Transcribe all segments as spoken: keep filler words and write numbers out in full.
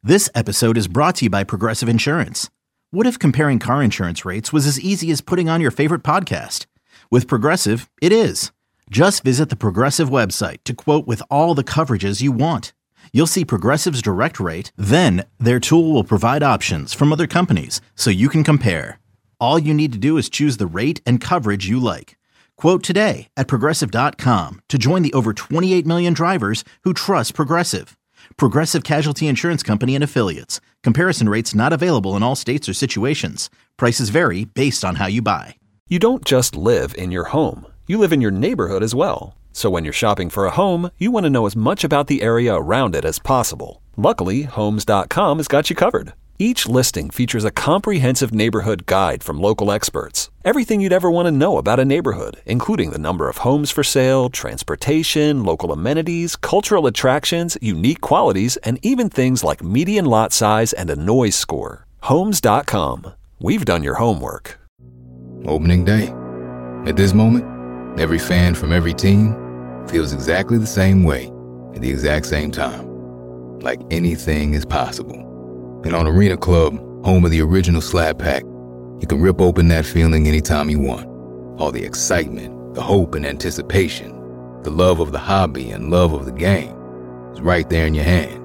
This episode is brought to you by Progressive Insurance. What if comparing car insurance rates was as easy as putting on your favorite podcast? With Progressive, it is. Just visit the Progressive website to quote with all the coverages you want. You'll see Progressive's direct rate, then their tool will provide options from other companies so you can compare. All you need to do is choose the rate and coverage you like. Quote today at progressive dot com to join the over twenty-eight million drivers who trust Progressive. Progressive Casualty Insurance Company and Affiliates. Comparison rates not available in all states or situations. Prices vary based on how you buy. You don't just live in your home. You live in your neighborhood as well. So when you're shopping for a home, you want to know as much about the area around it as possible. Luckily, Homes dot com has got you covered. Each listing features a comprehensive neighborhood guide from local experts. Everything you'd ever want to know about a neighborhood, including the number of homes for sale, transportation, local amenities, cultural attractions, unique qualities, and even things like median lot size and a noise score. Homes dot com. We've done your homework. Opening day. At this moment, every fan from every team feels exactly the same way at the exact same time. Like anything is possible. And on Arena Club, home of the original Slap Pack, you can rip open that feeling anytime you want. All the excitement, the hope and anticipation, the love of the hobby and love of the game is right there in your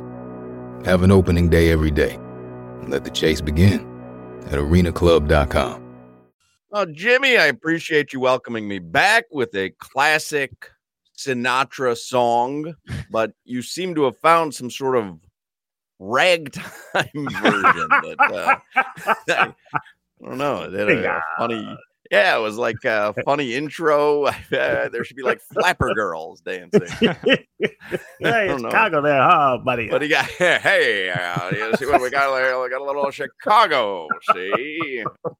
hand. Have an opening day every day and let the chase begin at arena club dot com. Oh, Jimmy, I appreciate you welcoming me back with a classic Sinatra song, but you seem to have found some sort of ragtime version that uh, I don't know. It had a, a funny, yeah, it was like a funny intro. Uh, there should be like flapper girls dancing. Hey, it's Chicago there, huh, buddy? But he got hey, hey uh, you see what we got there? We got a little Chicago. See,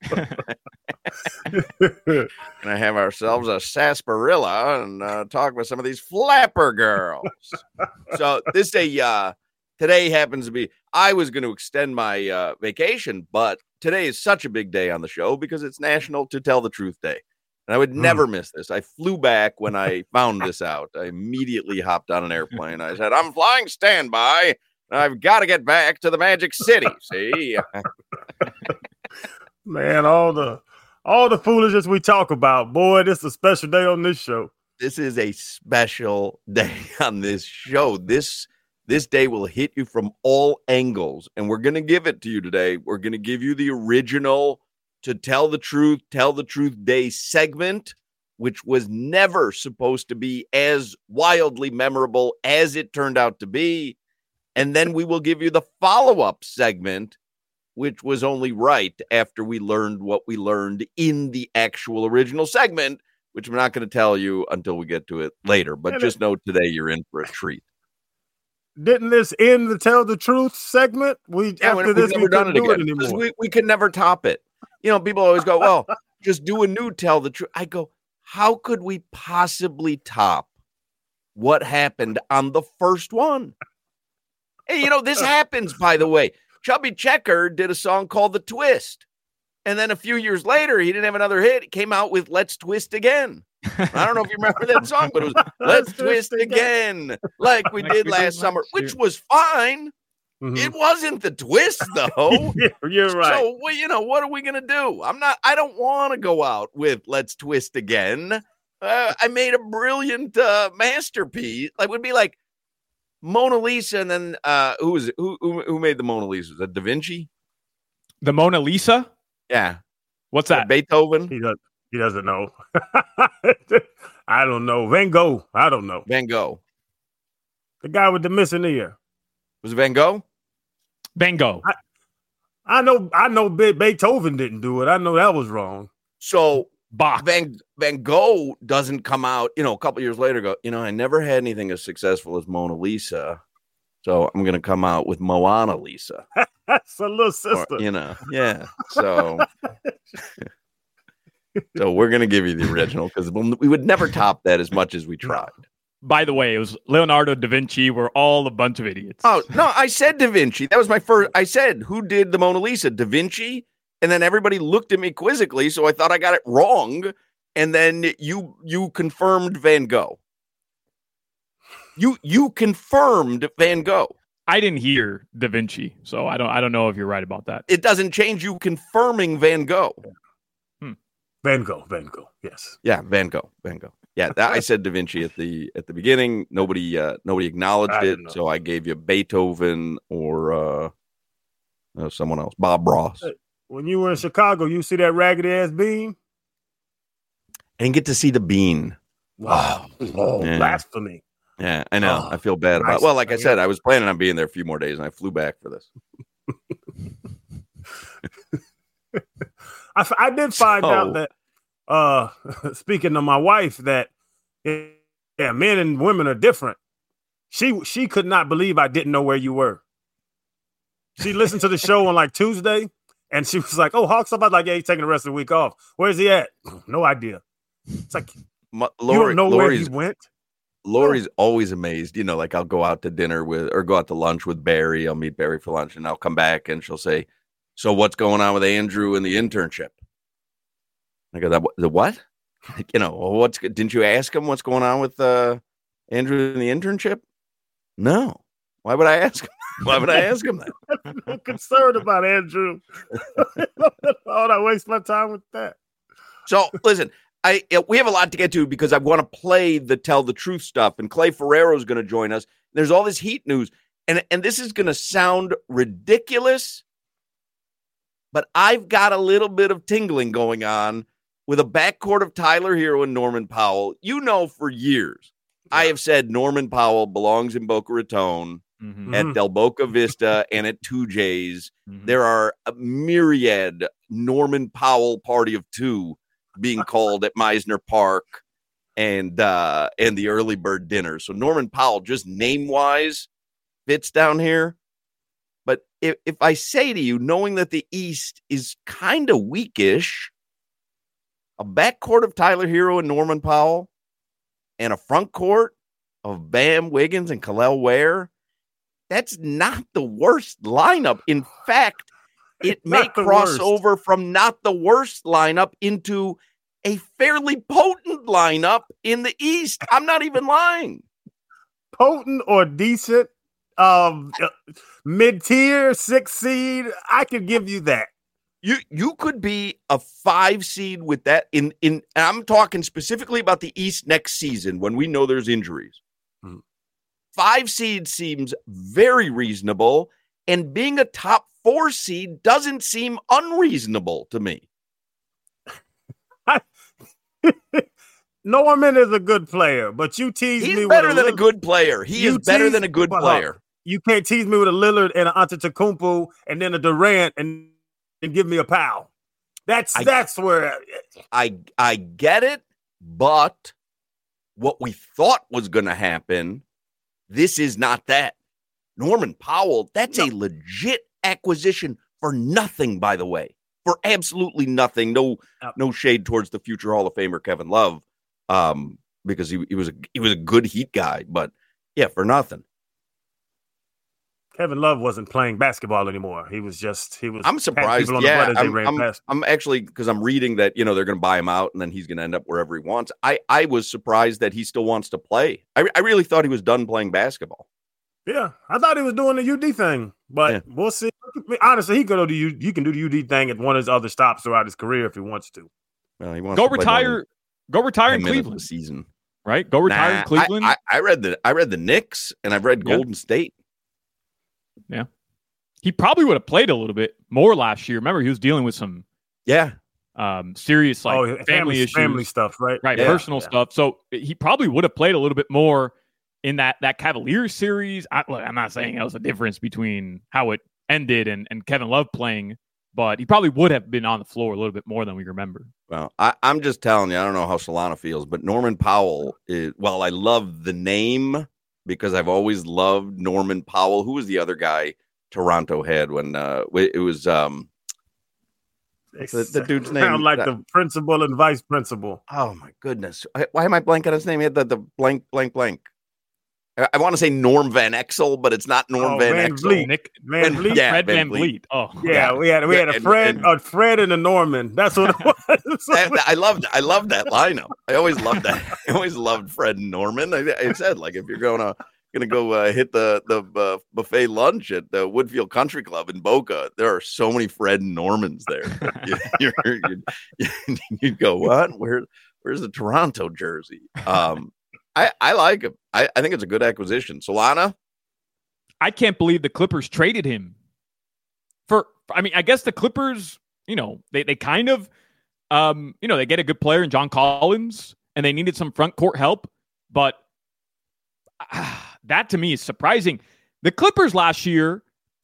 gonna have ourselves a sarsaparilla and uh, talk with some of these flapper girls. So this a. Uh, Today happens to be, I was going to extend my uh, vacation, but today is such a big day on the show because it's National To Tell the Truth Day. And I would mm. never miss this. I flew back when I found this out. I immediately hopped on an airplane. I said, I'm flying standby. I've got to get back to the Magic City. See? Man, all the all the foolishness we talk about, boy, this is a special day on this show. This is a special day on this show. This This day will hit you from all angles, and we're going to give it to you today. We're going to give you the original To Tell the Truth, Tell the Truth Day segment, which was never supposed to be as wildly memorable as it turned out to be. And then we will give you the follow-up segment, which was only right after we learned what we learned in the actual original segment, which I'm not going to tell you until we get to it later. But just know today you're in for a treat. Didn't this end the Tell the Truth segment? We yeah, after this we couldn't do it anymore. We, we could never top it. You know, people always go, well, just do a new Tell the Truth. I go, how could we possibly top what happened on the first one? Hey, you know, this happens, by the way. Chubby Checker did a song called The Twist. And then a few years later, he didn't have another hit. He came out with Let's Twist Again. I don't know if you remember that song, but it was Let's Twist Again, like we did last summer, which was fine. Mm-hmm. It wasn't the twist, though. Yeah, you're right. So, well, you know, what are we going to do? I'm not, I don't want to go out with Let's Twist Again. Uh, I made a brilliant uh, masterpiece. Like, it would be like Mona Lisa, and then uh, who was it? Who, who, who made the Mona Lisa? Was that Da Vinci? The Mona Lisa? Yeah. What's that? Beethoven? He doesn't, he doesn't know. I don't know. Van Gogh. I don't know. Van Gogh. The guy with the missing ear. Was it Van Gogh? Van Gogh. I, I know. I know. Be- Beethoven didn't do it. I know that was wrong. So Bach. Van Van Gogh doesn't come out. You know, a couple years later, go. You know, I never had anything as successful as Mona Lisa, so I'm going to come out with Moana Lisa. That's a little sister. Or, you know, yeah. So. So we're going to give you the original because we would never top that as much as we tried. By the way, it was Leonardo da Vinci. We're all a bunch of idiots. Oh, no, I said Da Vinci. That was my first. I said, who did the Mona Lisa? Da Vinci? And then everybody looked at me quizzically, so I thought I got it wrong. And then you you confirmed Van Gogh. You you confirmed Van Gogh. I didn't hear Da Vinci, so I don't I don't know if you're right about that. It doesn't change you confirming Van Gogh. Hmm. Van Gogh, Van Gogh, yes. Yeah, Van Gogh, Van Gogh. Yeah, that, I said Da Vinci at the at the beginning. Nobody uh, nobody acknowledged I it, didn't know. so I gave you Beethoven or uh, uh, someone else, Bob Ross. When you were in Chicago, you see that raggedy ass bean? And get to see the bean. Wow. Oh, Yeah. blasphemy. Yeah, I know. Oh, I feel bad about nice. it. Well, like I Yeah. said, I was planning on being there a few more days, and I flew back for this. I, f- I did find So- out that, uh, speaking of my wife, that yeah, men and women are different. She she could not believe I didn't know where you were. She listened to the show on like Tuesday, and she was like, "Oh, Hawks up." I was like, "Yeah, he's taking the rest of the week off. Where's he at?" No idea. It's like Ma- you Lori, don't know Lori's, where he went. Lori's always amazed. You know, like I'll go out to dinner with, or go out to lunch with Barry. I'll meet Barry for lunch, and I'll come back, and she'll say, "So what's going on with Andrew and the internship?" I go, "The, the what? You know, what's? Didn't you ask him what's going on with uh, Andrew and the internship?" No. Why would I ask him? Why would I ask him that? I'm concerned about Andrew. Why would I waste my time with that? So listen, I we have a lot to get to because I want to play the tell the truth stuff, and Clay Ferrero is going to join us. There's all this Heat news, and and this is going to sound ridiculous, but I've got a little bit of tingling going on with a backcourt of Tyler Hero and Norman Powell. You know, for years I have said Norman Powell belongs in Boca Raton, Mm-hmm. at Mhm. Del Boca Vista, and at Two J's. Mm-hmm. There are a myriad Norman Powell party of two being called at Meisner Park and uh, and the early bird dinner. So Norman Powell, just name wise, fits down here. But if, if I say to you, knowing that the East is kind of weakish, a backcourt of Tyler Hero and Norman Powell, and a front court of Bam Wiggins and Khalil Ware, that's not the worst lineup. In fact, it may Not the cross worst. over from not the worst lineup into a fairly potent lineup in the East. I'm not even lying. Potent or decent, um, mid-tier, six seed, I could give you that. You you could be a five seed with that in in. And I'm talking specifically about the East next season when we know there's injuries. Mhm. Five seed seems very reasonable, and being a top four seed doesn't seem unreasonable to me. Norman is a good player, but you tease me He's with better a than a Lillard- good player. He You is better tease- than a good Well, player. You can't tease me with a Lillard and an Antetokounmpo and then a Durant and, and give me a Powell. That's I- that's where I I get it, but what we thought was going to happen, this is not that. Norman Powell, that's a legit acquisition for nothing, by the way. For absolutely nothing. No Yep. no shade towards the future Hall of Famer Kevin Love, um, because he, he was a he was a good Heat guy, but yeah, for nothing. Kevin Love wasn't playing basketball anymore. He was just he was. I'm had surprised. people on the Yeah, butt as they I'm, ran I'm, past. I'm actually, because I'm reading that, you know, they're going to buy him out and then he's going to end up wherever he wants. I, I was surprised that he still wants to play. I, I really thought he was done playing basketball. Yeah, I thought he was doing the U D thing, but Yeah. we'll see. I mean, honestly, he could do you. You can do the U D thing at one of his other stops throughout his career if he wants to. Well, he wants Go to play more than retire. Go retire ten in minutes Cleveland, a season. right? Go retire Nah, in Cleveland. I, I, I read the I read the Knicks and I've read Yeah. Golden State. he probably would have played a little bit more last year. Remember, he was dealing with some Yeah, um, serious like oh, family, family issues, family stuff, right? right? Yeah. Personal Yeah. stuff. So he probably would have played a little bit more in that that Cavaliers series. I, look, I'm not saying that was a difference between how it ended and, and Kevin Love playing, but he probably would have been on the floor a little bit more than we remember. well, I, I'm just telling you, I don't know how Solana feels, but Norman Powell is, well, I love the name because I've always loved Norman Powell. Who was the other guy Toronto had when uh, it was um, the, the dude's name? Sound like the principal and vice principal. Oh my goodness! I- Why am I blanking on his name? He had the, the blank, blank, blank. I, I want to say Norm Van Exel, but it's not Norm Oh, Van, Van Exel. Vliet. Nick Van And- Vliet. yeah, Fred Van Van Vliet. Vliet. Oh, Yeah, Yeah. we had we Yeah, had a and- Fred, and- a Fred and a Norman. That's what it was. I, I loved, I loved that lineup. I always loved that. I always loved Fred and Norman. I, I said, like, if you're gonna gonna go uh, hit the the uh, buffet lunch at the Woodfield Country Club in Boca. There are so many Fred Normans there. you, you're, you'd, you'd go, what? Where where's the Toronto jersey? Um, I I like him. I, I think it's a good acquisition. Solana. I can't believe the Clippers traded him for. I mean, I guess the Clippers, you know, they they kind of, um, you know, they get a good player in John Collins, and they needed some front court help, but. Uh, that to me is surprising. The Clippers last year,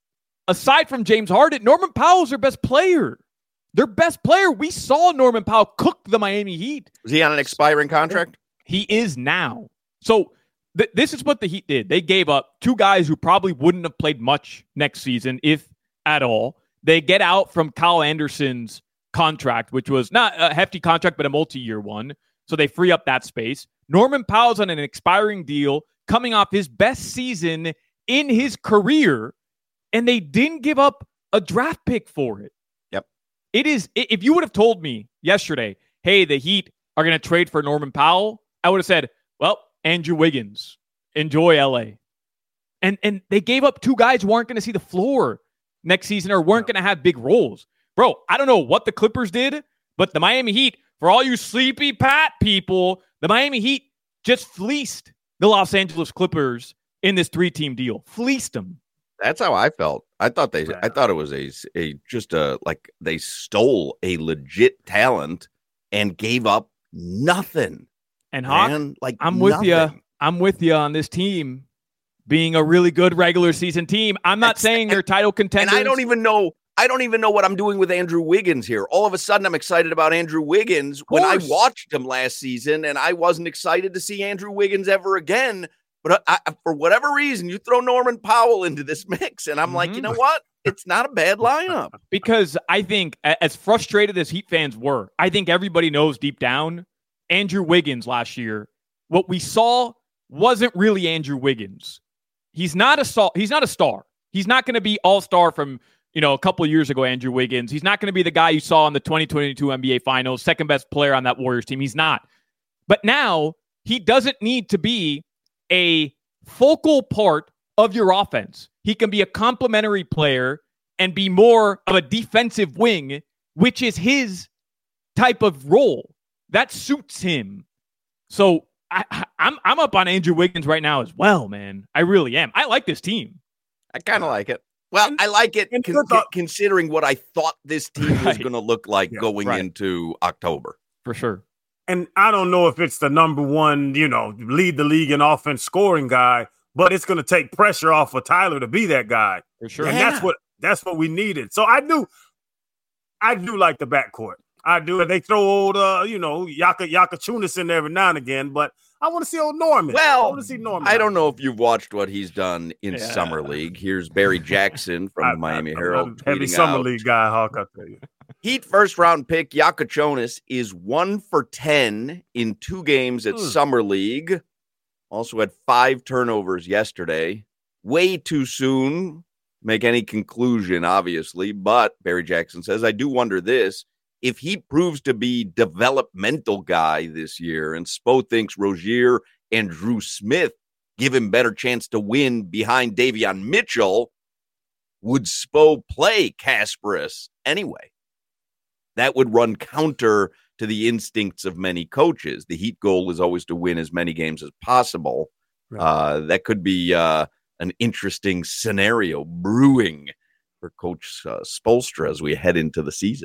aside from James Harden, Norman Powell's their best player. Their best player. We saw Norman Powell cook the Miami Heat. Is he on an expiring contract? He is now. So th- this is what the Heat did. They gave up two guys who probably wouldn't have played much next season, if at all. They get out from Kyle Anderson's contract, which was not a hefty contract, but a multi-year one. So they free up that space. Norman Powell's on an expiring deal, coming off his best season in his career, and they didn't give up a draft pick for it. Yep. It is, if you would have told me yesterday, hey, the Heat are going to trade for Norman Powell, I would have said, well, Andrew Wiggins, enjoy L A. And and they gave up two guys who aren't going to see the floor next season or weren't going to have big roles. Bro, I don't know what the Clippers did, but the Miami Heat, for all you sleepy Pat people, the Miami Heat just fleeced the Los Angeles Clippers in this three-team deal. Fleeced them. That's how I felt. I thought they, I thought it was a, a just a, like they stole a legit talent and gave up nothing. And Hawk, man, like I'm nothing. with you. I'm with you on this team being a really good regular season team. I'm not That's, saying and, they're title contenders. And I don't even know. I don't even know what I'm doing with Andrew Wiggins here. All of a sudden, I'm excited about Andrew Wiggins when I watched him last season, and I wasn't excited to see Andrew Wiggins ever again. But I, for whatever reason, you throw Norman Powell into this mix, and I'm mm-hmm. like, you know what? It's not a bad lineup. Because I think, as frustrated as Heat fans were, I think everybody knows deep down, Andrew Wiggins last year, what we saw wasn't really Andrew Wiggins. He's not a star. He's not a star. He's not going to be all-star from, you know, a couple of years ago, Andrew Wiggins. He's not going to be the guy you saw in the twenty twenty-two N B A Finals, second best player on that Warriors team. He's not. But now he doesn't need to be a focal part of your offense. He can be a complementary player and be more of a defensive wing, which is his type of role. That suits him. So I, I'm I'm up on Andrew Wiggins right now as well, man. I really am. I like this team. I kind of like it. Well, I like it con- considering what I thought this team right. was going to look like yeah, going right. into October. For sure. And I don't know if it's the number one, you know, lead the league in offense scoring guy, but it's going to take pressure off of Tyler to be that guy. For sure. And yeah. that's what that's what we needed. So I do, I do like the backcourt. I do. They throw old, uh, you know, Yaka Yakachunas in there every now and again, but I want to see old Norman. Well, I want to see Norman. I don't know if you've watched what he's done in yeah. Summer League. Here's Barry Jackson from I, the Miami I, Herald. Heavy Summer out. League guy, Hawk, I'll tell you. Heat first round pick Yakachonis is one for ten in two games at mm. Summer League. Also had five turnovers yesterday. Way too soon to make any conclusion, obviously. But Barry Jackson says, I do wonder this. If he proves to be developmental guy this year, and Spo thinks Rozier and Drew Smith give him better chance to win behind Davion Mitchell, would Spo play Kasparis anyway? That would run counter to the instincts of many coaches. The Heat goal is always to win as many games as possible. Right. Uh, that could be uh, an interesting scenario brewing for Coach uh, Spoelstra as we head into the season.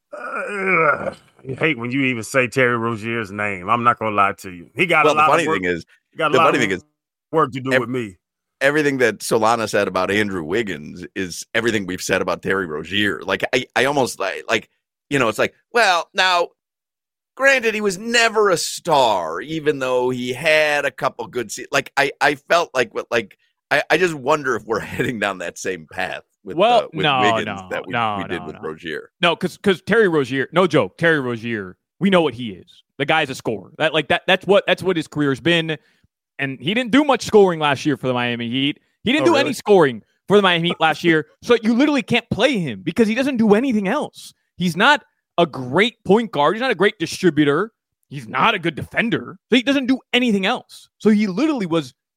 Uh, I hate when you even say Terry Rozier's name. I'm not gonna lie to you. He got well, a lot the funny of work. thing is, he got a the lot funny of thing is, work to do ev- with me. Everything that Solana said about Andrew Wiggins is everything we've said about Terry Rozier. Like I, I almost like, like you know, it's like, well, now, granted, he was never a star, even though he had a couple good seasons. Like I, I felt like what, like I, I just wonder if we're heading down that same path. With, well, uh, with no, Wiggins no, that we, no, we did no, with no. Rozier. No, because because Terry Rozier, no joke, Terry Rozier, we know what he is. The guy's a scorer. That like that that's what that's what his career has been. And he didn't do much scoring last year for the Miami Heat. He didn't oh, do really? any scoring for the Miami Heat last year. So you literally can't play him because he doesn't do anything else. He's not a great point guard. He's not a great distributor. He's not a good defender. So he doesn't do anything else. So he literally was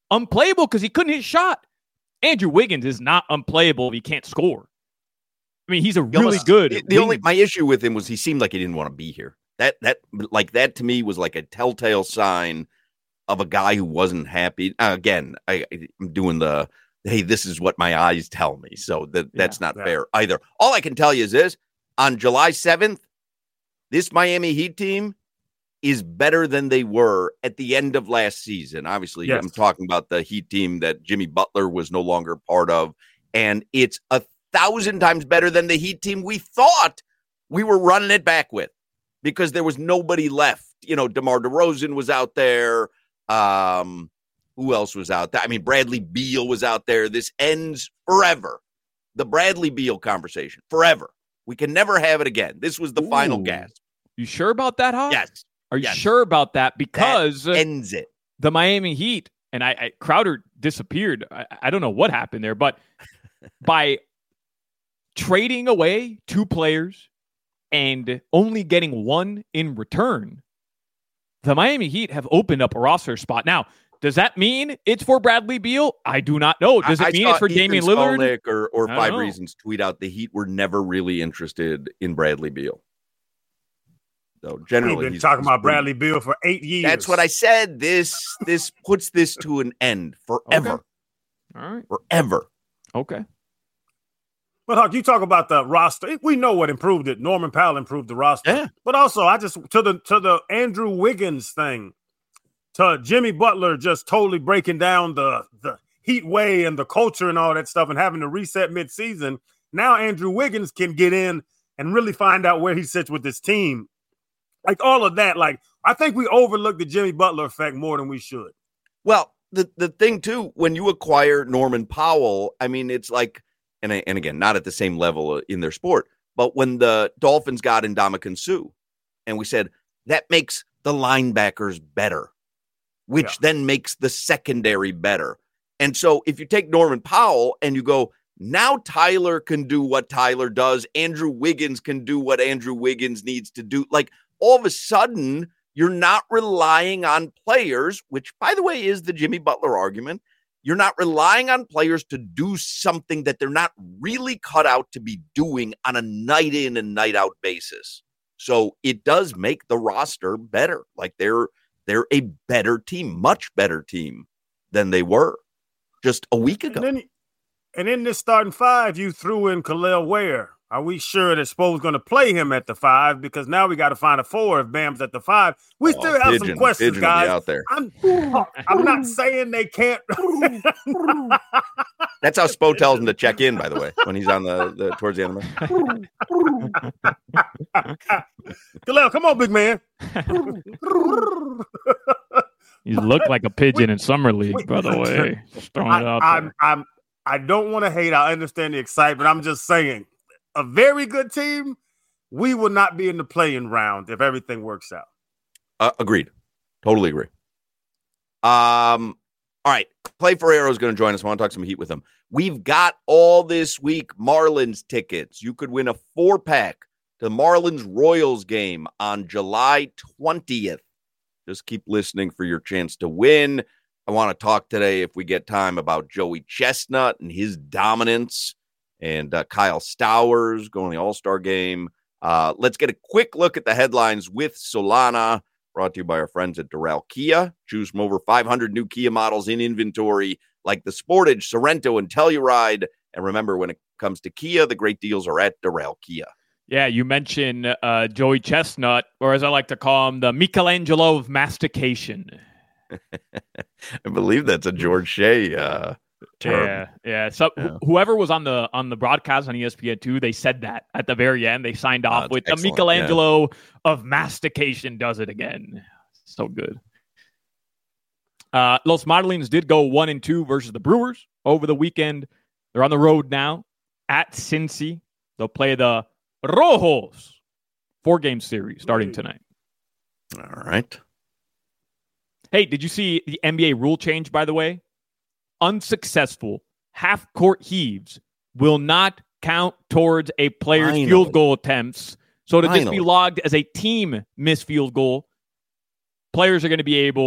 unplayable because he couldn't hit shot. Andrew Wiggins is not unplayable if he can't score. I mean, he's a really almost, good. The, the only my issue with him was he seemed like he didn't want to be here. That that like that to me was like a telltale sign of a guy who wasn't happy. Uh, again, I, I'm doing the hey, this is what my eyes tell me, so that that's yeah, not yeah. fair either. All I can tell you is this: on July seventh, this Miami Heat team is better than they were at the end of last season. Obviously, yes. I'm talking about the Heat team that Jimmy Butler was no longer part of, and it's a thousand times better than the Heat team we thought we were running it back with, because there was nobody left. You know, DeMar DeRozan was out there. Um, who else was out there? I mean, Bradley Beal was out there. This ends forever. The Bradley Beal conversation, forever. We can never have it again. This was the Ooh. final gasp. You sure about that, Hawk? Yes. Are you yes. sure about that? Because that ends it. The Miami Heat, and I, I Crowder disappeared. I, I don't know what happened there, but by trading away two players and only getting one in return, the Miami Heat have opened up a roster spot. Now, does that mean it's for Bradley Beal? I do not know. Does it I, mean I it's for Ethan Damian Lillard? Or, or Five know. Reasons tweet out the Heat were never really interested in Bradley Beal. So generally, we've been he's, talking he's about pretty, Bradley Beal for eight years. That's what I said. This this puts this to an end forever. Okay. All right, forever. Okay. But Huck, you talk about the roster. We know what improved it. Norman Powell improved the roster. Yeah. But also, I just to the to the Andrew Wiggins thing, to Jimmy Butler just totally breaking down the the Heat way and the culture and all that stuff, and having to reset midseason. Now Andrew Wiggins can get in and really find out where he sits with this team. Like all of that, like I think we overlook the Jimmy Butler effect more than we should. Well, the, the thing too, when you acquire Norman Powell, I mean, it's like, and and again, not at the same level in their sport, but when the Dolphins got Ndamukong Suh, and we said that makes the linebackers better, which yeah. then makes the secondary better. And so if you take Norman Powell and you go, now Tyler can do what Tyler does, Andrew Wiggins can do what Andrew Wiggins needs to do, like. All of a sudden, you're not relying on players, which, by the way, is the Jimmy Butler argument. You're not relying on players to do something that they're not really cut out to be doing on a night in and night out basis. So it does make the roster better. Like they're they're a better team, much better team than they were just a week ago. And, then, and in this starting five, you threw in Khalil Ware. Are we sure that Spo's going to play him at the five? Because now we got to find a four if Bam's at the five. We oh, still have pigeon, some questions, pigeon guys. Out there. I'm, I'm not saying they can't. That's how Spo tells him to check in, by the way, when he's on the, the towards the end of the match. Khalil, come on, big man. You look like a pigeon in summer league, by the way. Just throwing I, it out I'm, there. I'm, I don't want to hate. I understand the excitement. I'm just saying. A very good team, we will not be in the playing round if everything works out. Uh, agreed. Totally agree. Um. All right. Clay Ferrero is going to join us. I want to talk some Heat with him. We've got all this week Marlins tickets. You could win a four-pack to the Marlins Royals game on July twentieth. Just keep listening for your chance to win. I want to talk today, if we get time, about Joey Chestnut and his dominance. And uh, Kyle Stowers going to the All-Star game. Uh, let's get a quick look at the headlines with Solana, brought to you by our friends at Doral Kia. Choose from over five hundred new Kia models in inventory, like the Sportage, Sorento, and Telluride. And remember, when it comes to Kia, the great deals are at Doral Kia. Yeah, you mentioned uh, Joey Chestnut, or as I like to call him, the Michelangelo of mastication. I believe that's a George Shea uh term. Yeah, yeah. So yeah. Wh- whoever was on the on the broadcast on E S P N two, they said that at the very end. They signed off oh, with excellent. The Michelangelo yeah. of mastication does it again. So good. Uh, Los Marlins did go one and two versus the Brewers over the weekend. They're on the road now at Cincy. They'll play the Rojos. Four game series starting tonight. All right. Hey, did you see the N B A rule change, by the way? Unsuccessful half-court heaves will not count towards a player's Finally. field goal attempts. So to Finally. just be logged as a team missed field goal, players are going to be able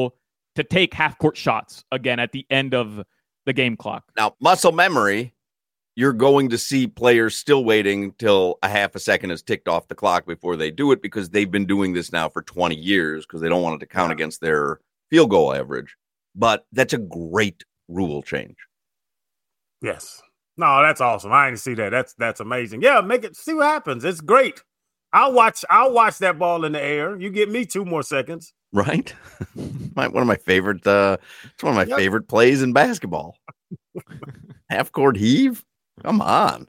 to take half-court shots again at the end of the game clock. Now, muscle memory, you're going to see players still waiting till a half a second is ticked off the clock before they do it because they've been doing this now for twenty years because they don't want it to count yeah. against their field goal average. But that's a great rule change. Yes. No, that's awesome. I didn't see that. That's that's amazing. Yeah, make it see what happens. It's great. I'll watch I'll watch that ball in the air. You get me two more seconds. Right? my, one of my favorite uh it's one of my yep. favorite plays in basketball. Half court heave? Come on.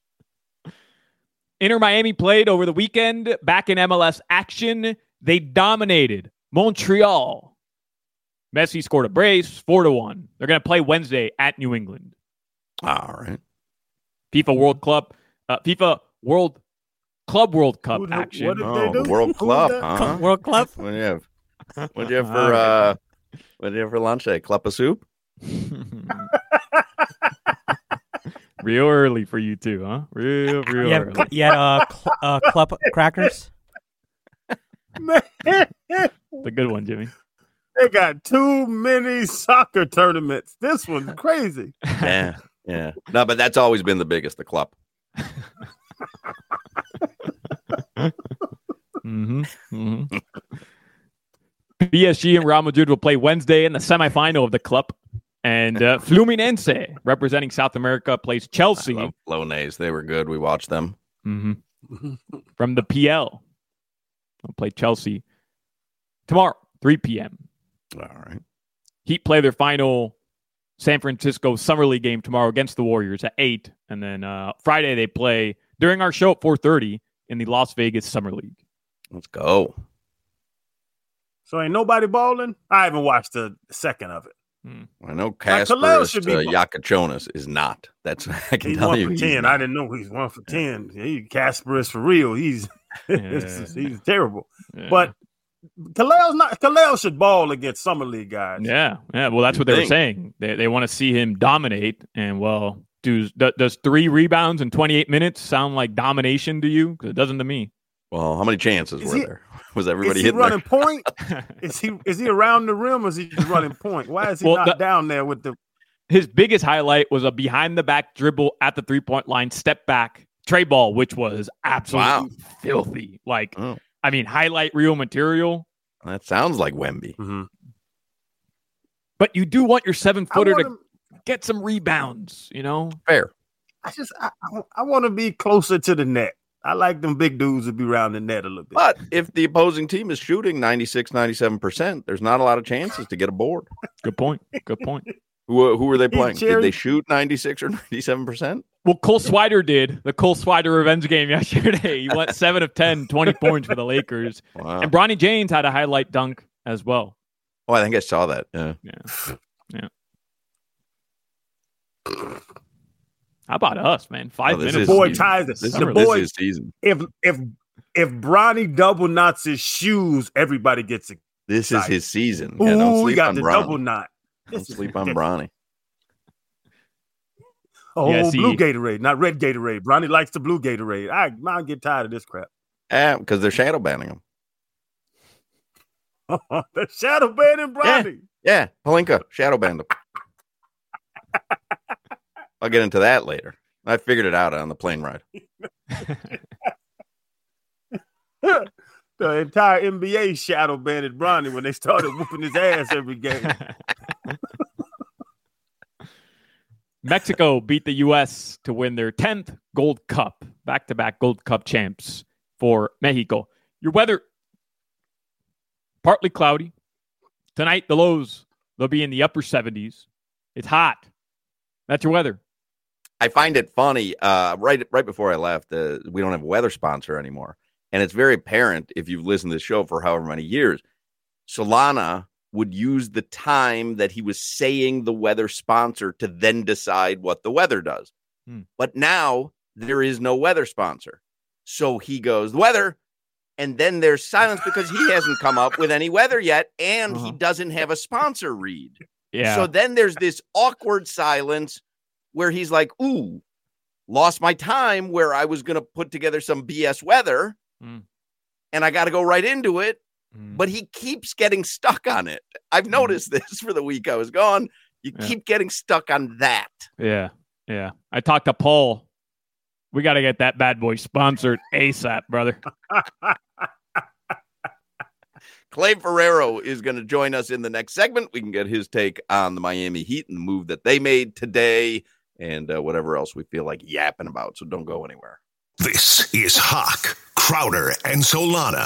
Inter Miami played over the weekend. Back in M L S action, they dominated Montreal. Messi scored a brace, four to one. They're going to play Wednesday at New England. All right. FIFA World Club, uh, FIFA World Club World Cup Who, action. What did oh, they do? World Club, huh? World Club. What do you have? What do you have for uh? What do you have for lunch? A club of soup? Real early for you too, huh? Real, real you early. Had, you had uh, cl- uh, club crackers. The good one, Jimmy. They got too many soccer tournaments. This one's crazy. Yeah, yeah. No, but that's always been the biggest, the club. mm-hmm, mm-hmm. P S G and Real Madrid will play Wednesday in the semifinal of the club. And uh, Fluminense, representing South America, plays Chelsea. I love Flonase. They were good. We watched them. Mm-hmm. From the P L. They'll play Chelsea tomorrow, three p.m. All right. Heat play their final San Francisco Summer League game tomorrow against the Warriors at eight. And then uh, Friday they play during our show at four thirty in the Las Vegas Summer League. Let's go. So ain't nobody balling? I haven't watched a second of it. Hmm. I know Kasparis uh, Yakachonis is not. That's I can he's tell one you. For ten. I didn't know he's one for ten. He Kasparis for real. He's Yeah. he's terrible. Yeah. But Kaleo's not. Kaleo should ball against Summer League guys. Yeah, yeah. Well, that's You what they think? were saying. They they want to see him dominate. And well, does does three rebounds in twenty-eight minutes sound like domination to you? Because it doesn't to me. Well, how many chances Is were he- there? Was everybody is he hitting running there? point? Is he is he around the rim or is he just running point? Why is he Well, not the- down there with the? His biggest highlight was a behind the back dribble at the three point line, step back tray ball, which was absolutely Wow. filthy. Like, Oh, I mean, highlight reel material. that sounds like Wemby. Mm-hmm. But you do want your seven I, footer want to him- get some rebounds. You know. Fair. I just I, I, I want to be closer to the net. I like them big dudes to be around the net a little bit. But if the opposing team is shooting ninety-six, ninety-seven percent, there's not a lot of chances to get a board. Good point. Good point. Who, who were they playing? Did Jerry- they shoot ninety-six or ninety-seven percent? Well, Cole Swider did the Cole Swider revenge game yesterday. He went seven of ten, twenty points for the Lakers. Wow. And Bronny James had a highlight dunk as well. Oh, I think I saw that. Yeah. Yeah. Yeah. How about us, man? Five Oh, this minutes. is- boy season. ties This, it. is, The this boy, is season. if if if Bronny double knots his shoes, everybody gets it. This is Excited. his season. Ooh, Yeah, don't we sleep got on the Bronny. double knot. Don't This is- sleep on Bronny. Oh, Yeah, see- blue Gatorade, not red Gatorade. Bronny likes the blue Gatorade. I I get tired of this crap. Yeah, because they're shadow banning him. The shadow banning Bronny. Yeah, Palinka, shadow banned him. I'll get into that later. I figured it out on the plane ride. The entire N B A shadow banned Bronny when they started whooping his ass every game. Mexico beat the U S to win their tenth Gold Cup, back-to-back Gold Cup champs for Mexico. Your weather, partly cloudy. Tonight, the lows, they'll be in the upper seventies. It's hot. That's your weather. I find it funny. Uh, right, right before I left, uh, we don't have a weather sponsor anymore, and it's very apparent if you've listened to the show for however many years. Solana would use the time that he was saying the weather sponsor to then decide what the weather does. Hmm. But now there is no weather sponsor, so he goes the weather, and then there's silence because he hasn't come up with any weather yet, and Uh-huh. he doesn't have a sponsor read. Yeah. So then there's this awkward silence where he's like, ooh, lost my time where I was going to put together some B S weather Mm. and I got to go right into it. Mm. but he keeps getting stuck on it. I've noticed this for the week I was gone. You Yeah. keep getting stuck on that. Yeah. Yeah. I talked to Paul. We got to get that bad boy sponsored ASAP, brother. Clay Ferrero is going to join us in the next segment. We can get his take on the Miami Heat and the move that they made today and uh, whatever else we feel like yapping about. So don't go anywhere. This is Hawk, Crowder, and Solana.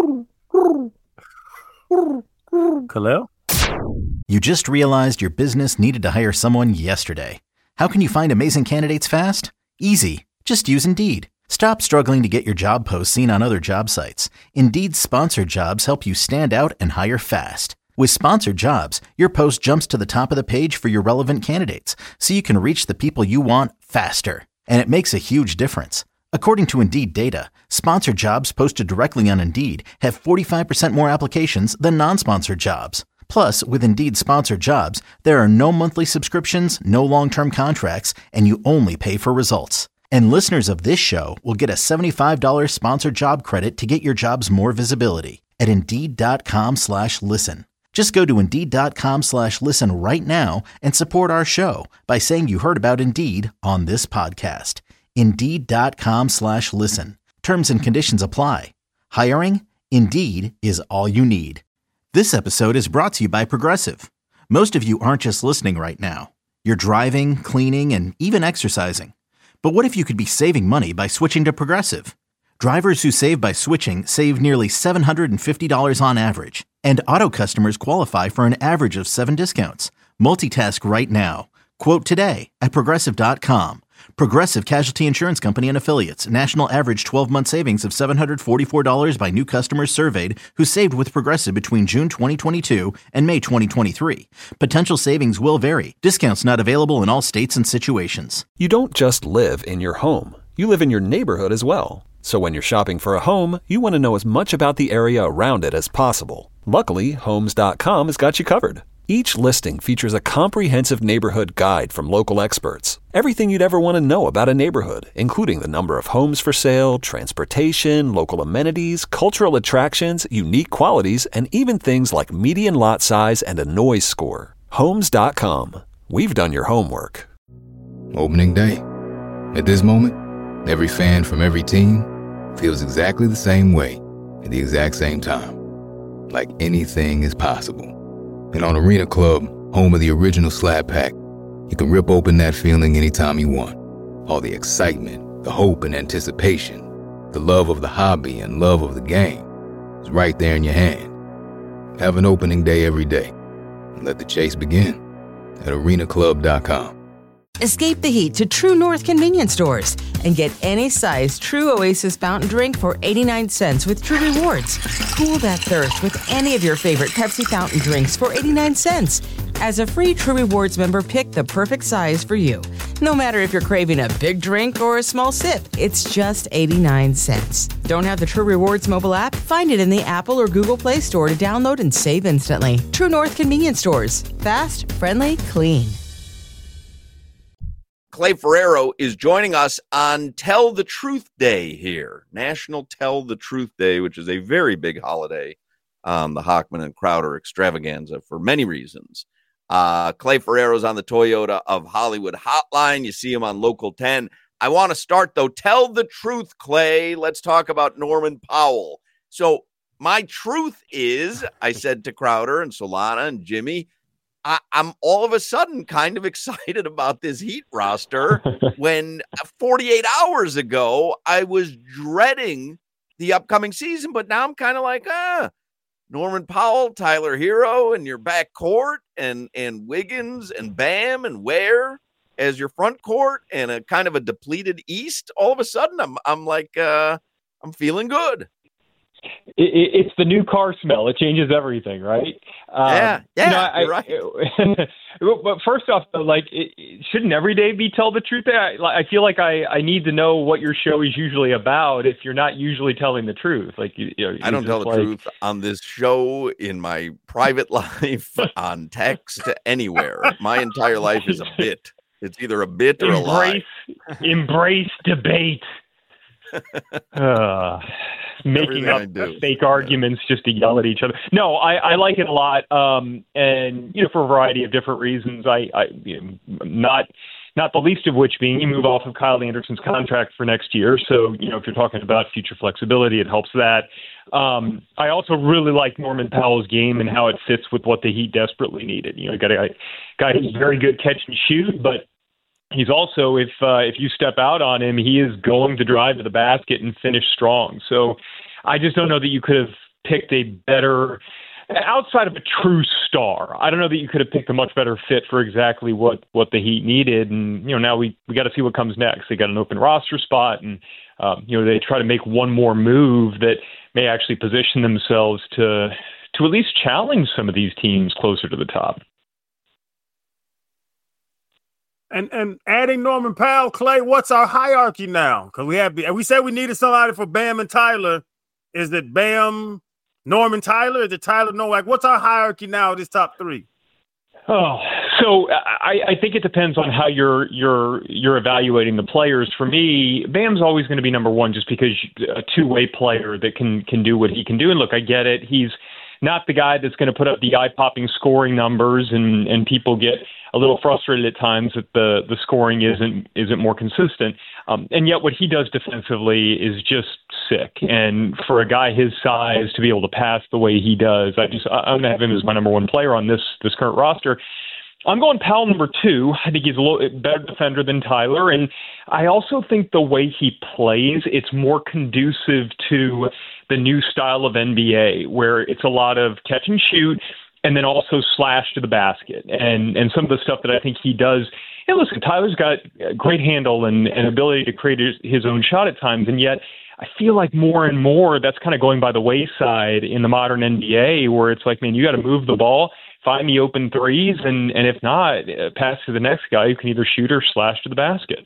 Khalil? You just realized your business needed to hire someone yesterday. How can you find amazing candidates fast? Easy. Just use Indeed. Stop struggling to get your job posts seen on other job sites. Indeed's sponsored jobs help you stand out and hire fast. With sponsored jobs, your post jumps to the top of the page for your relevant candidates, so you can reach the people you want faster. And it makes a huge difference. According to Indeed data, sponsored jobs posted directly on Indeed have forty-five percent more applications than non-sponsored jobs. Plus, with Indeed sponsored jobs, there are no monthly subscriptions, no long-term contracts, and you only pay for results. And listeners of this show will get a seventy-five dollars sponsored job credit to get your jobs more visibility at Indeed.com slash listen. Just go to Indeed.com slash listen right now and support our show by saying you heard about Indeed on this podcast. Indeed.com slash listen. Terms and conditions apply. Hiring? Indeed is all you need. This episode is brought to you by Progressive. Most of you aren't just listening right now. You're driving, cleaning, and even exercising. But what if you could be saving money by switching to Progressive? Drivers who save by switching save nearly seven hundred fifty dollars on average. And auto customers qualify for an average of seven discounts. Multitask right now. Quote today at Progressive dot com. Progressive Casualty Insurance Company and Affiliates. National average twelve-month savings of seven hundred forty-four dollars by new customers surveyed who saved with Progressive between June twenty twenty-two and May twenty twenty-three. Potential savings will vary. Discounts not available in all states and situations. You don't just live in your home. You live in your neighborhood as well. So when you're shopping for a home, you want to know as much about the area around it as possible. Luckily, Homes dot com has got you covered. Each listing features a comprehensive neighborhood guide from local experts. Everything you'd ever want to know about a neighborhood, including the number of homes for sale, transportation, local amenities, cultural attractions, unique qualities, and even things like median lot size and a noise score. Homes dot com. We've done your homework. Opening day. At this moment, every fan from every team feels exactly the same way at the exact same time. Like anything is possible. And on Arena Club, home of the original Slab Pack, you can rip open that feeling anytime you want. All the excitement, the hope and anticipation, the love of the hobby and love of the game is right there in your hand. Have an opening day every day. And let the chase begin at arena club dot com. Escape the heat to True North convenience stores and get any size True Oasis fountain drink for eighty-nine cents with True Rewards. Cool that thirst with any of your favorite Pepsi fountain drinks for eighty-nine cents. As a free True Rewards member, pick the perfect size for you. No matter if you're craving a big drink or a small sip, it's just eighty-nine cents. Don't have the True Rewards mobile app? Find it in the Apple or Google Play Store to download and save instantly. True North convenience stores. Fast, friendly, clean. Clay Ferrero is joining us on Tell the Truth Day here, National Tell the Truth Day, which is a very big holiday on the Hochman and Crowder extravaganza for many reasons. Uh, Clay Ferrero's on the Toyota of Hollywood hotline. You see him on Local ten. I want to start, though. Tell the truth, Clay. Let's talk about Norman Powell. So my truth is, I said to Crowder and Solana and Jimmy, I, I'm all of a sudden kind of excited about this Heat roster when forty-eight hours ago I was dreading the upcoming season, but now I'm kind of like, ah, Norman Powell, Tyler Hero in your back court, and and Wiggins and Bam and Ware as your front court, and a kind of a depleted East. All of a sudden, I'm I'm like, uh, I'm feeling good. It, it, it's the new car smell. It changes everything, right? Um, yeah, yeah, you know, I, you're right. But first off, though, like, it, it shouldn't every day be Tell the Truth Day? I, I feel like I, I need to know what your show is usually about if you're not usually telling the truth. Like, you, you know, I don't tell the like... truth on this show, in my private life, on text, anywhere. My entire life is a bit. It's either a bit or embrace, a lie. Embrace debate. uh. making up fake arguments just to yell at each other. No, I, I like it a lot, um, and you know, for a variety of different reasons. I, I you know, not not the least of which being you move off of Kyle Anderson's contract for next year. So you know, if you're talking about future flexibility, it helps that. Um, I also really like Norman Powell's game and how it fits with what the Heat desperately needed. You know, you got a guy, guy who's very good catch and shoot, but he's also, if uh, if you step out on him, he is going to drive to the basket and finish strong. So I just don't know that you could have picked a better, outside of a true star, I don't know that you could have picked a much better fit for exactly what, what the Heat needed. And, you know, now we, we got to see what comes next. They got an open roster spot, and, um, you know, they try to make one more move that may actually position themselves to to at least challenge some of these teams closer to the top. And and adding Norman Powell, Clay, what's our hierarchy now? Because we have we said we needed somebody for Bam and Tyler. Is it Bam, Norman, Tyler? Is it Tyler, Nowak? What's our hierarchy now of this top three? Oh, so I, I think it depends on how you're you're you're evaluating the players. For me, Bam's always going to be number one, just because a two-way player that can can do what he can do. And look, I get it. He's not the guy that's going to put up the eye-popping scoring numbers, and, and people get a little frustrated at times that the, the scoring isn't isn't more consistent. Um, and yet what he does defensively is just sick. And for a guy his size to be able to pass the way he does, I just I'm going to have him as my number one player on this this current roster. I'm going Powell number two. I think he's a little better defender than Tyler. And I also think the way he plays, it's more conducive to the new style of N B A, where it's a lot of catch and shoot, and then also slash to the basket. And and some of the stuff that I think he does, and listen, Tyler's got a great handle and, and ability to create his, his own shot at times, and yet I feel like more and more that's kind of going by the wayside in the modern N B A, where it's like, man, you got to move the ball, find the open threes, and, and if not, pass to the next guy who can either shoot or slash to the basket.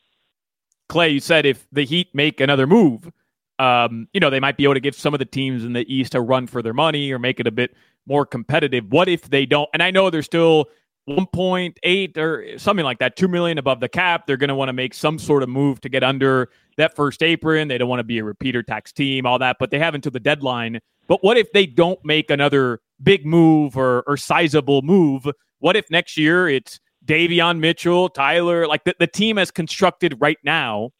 Clay, you said if the Heat make another move, um, you know, they might be able to give some of the teams in the East a run for their money or make it a bit more competitive. What if they don't? And I know they're still one point eight or something like that, two million dollars above the cap. They're going to want to make some sort of move to get under that first apron. They don't want to be a repeater tax team, all that, but they have until the deadline. But what if they don't make another big move or, or sizable move? What if next year it's Davion Mitchell, Tyler, like the, the team as constructed right now,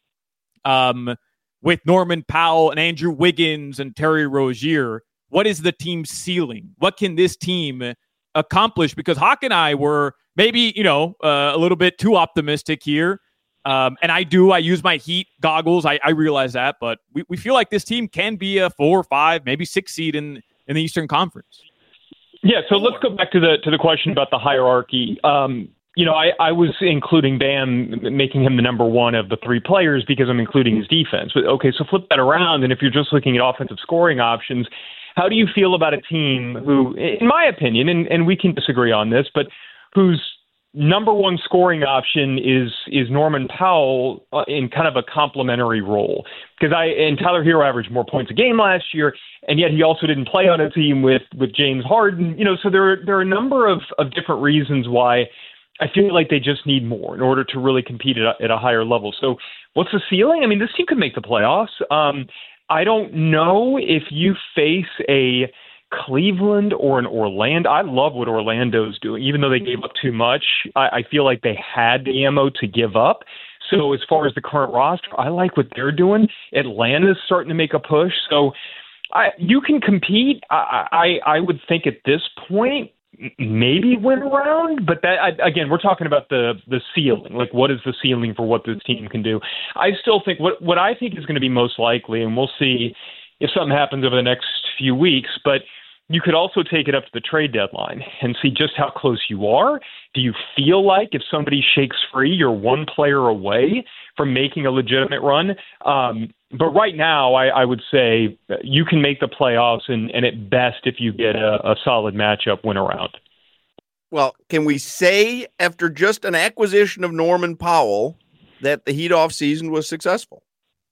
um, with Norman Powell and Andrew Wiggins and Terry Rozier? What is the team's ceiling? What can this team accomplish? Because Hawk and I were maybe, you know, uh, a little bit too optimistic here. Um, and I do, I use my Heat goggles. I, I realize that, but we, we feel like this team can be a four, five, maybe six seed in, in the Eastern Conference. Yeah. So let's go back to the, to the question about the hierarchy. Um, you know, I, I was including Bam, making him the number one of the three players because I'm including his defense. But okay, so flip that around. And if you're just looking at offensive scoring options, how do you feel about a team who, in my opinion, and, and we can disagree on this, but whose number one scoring option is is Norman Powell uh, in kind of a complementary role? Because I and Tyler Hero averaged more points a game last year, and yet he also didn't play on a team with with James Harden. You know, so there are, there are a number of, of different reasons why I feel like they just need more in order to really compete at a, at a higher level. So what's the ceiling? I mean, this team could make the playoffs. Um, I don't know if you face a Cleveland or an Orlando. I love what Orlando's doing, even though they gave up too much. I, I feel like they had the ammo to give up. So as far as the current roster, I like what they're doing. Atlanta's starting to make a push. So I, you can compete. I, I, I would think at this point, maybe win around, but that I, again, we're talking about the the ceiling. Like, what is the ceiling for what this team can do? I still think what what I think is going to be most likely, and we'll see if something happens over the next few weeks, but you could also take it up to the trade deadline and see just how close you are. Do you feel like if somebody shakes free, you're one player away from making a legitimate run? Um, but right now, I, I would say you can make the playoffs, and, and at best, if you get a, a solid matchup, win around. Well, can we say after just an acquisition of Norman Powell that the Heat off season was successful?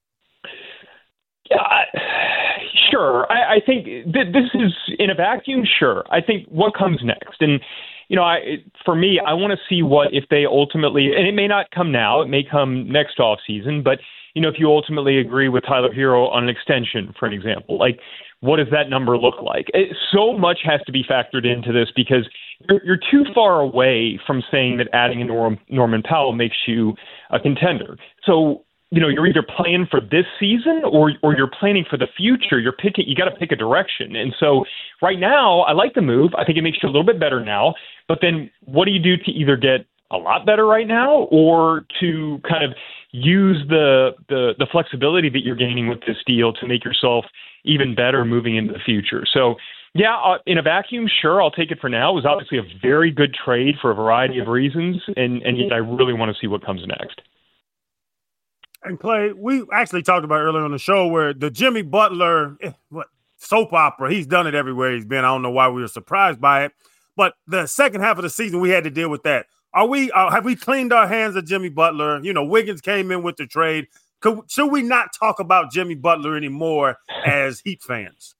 Yeah, I, sure. I, I think th- this is in a vacuum. Sure. I think what comes next, and you know, I for me, I want to see what if they ultimately, and it may not come now, it may come next off season, but you know, if you ultimately agree with Tyler Hero on an extension, for an example, like what does that number look like? It, so much has to be factored into this because you're, you're too far away from saying that adding a Norm, Norman Powell makes you a contender. So, you know, you're either playing for this season or or you're planning for the future. You're picking, you got to pick a direction. And so right now, I like the move. I think it makes you a little bit better now. But then what do you do to either get a lot better right now or to kind of use the the, the flexibility that you're gaining with this deal to make yourself even better moving into the future? So, yeah, uh, in a vacuum, sure, I'll take it for now. It was obviously a very good trade for a variety of reasons, and, and yet I really want to see what comes next. And Clay, we actually talked about earlier on the show where the Jimmy Butler eh, what soap opera, he's done it everywhere he's been. I don't know why we were surprised by it. But the second half of the season, we had to deal with that. Are we? Uh, have we cleaned our hands of Jimmy Butler? You know, Wiggins came in with the trade. Could, should we not talk about Jimmy Butler anymore as Heat fans?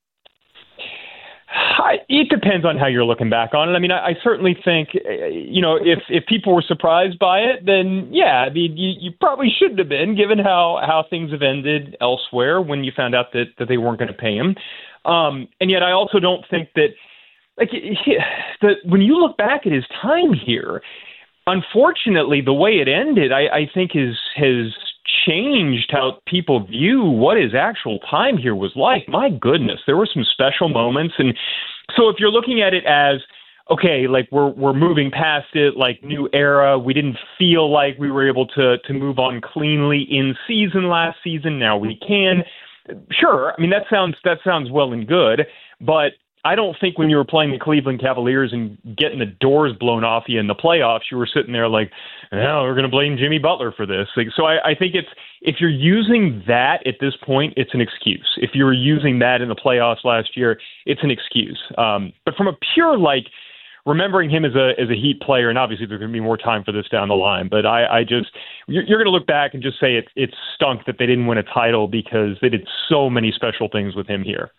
It depends on how you're looking back on it. I mean, I, I certainly think, you know, if, if people were surprised by it, then, yeah, I mean, you, you probably shouldn't have been, given how, how things have ended elsewhere when you found out that, that they weren't going to pay him. Um, and yet I also don't think that, like, he, the, when you look back at his time here, unfortunately, the way it ended, I, I think is has changed how people view what his actual time here was like. My goodness, there were some special moments. And so if you're looking at it as, okay, like we're we're moving past it, like new era, we didn't feel like we were able to to move on cleanly in season last season, now we can. Sure, I mean, that sounds that sounds well and good, but I don't think when you were playing the Cleveland Cavaliers and getting the doors blown off you in the playoffs, you were sitting there like, no, we're going to blame Jimmy Butler for this. Like, so I, I think it's, if you're using that at this point, it's an excuse. If you were using that in the playoffs last year, it's an excuse. Um, but from a pure, like, remembering him as a as a Heat player, and obviously there's going to be more time for this down the line, but I, I just, you're, you're going to look back and just say it, it stunk that they didn't win a title because they did so many special things with him here.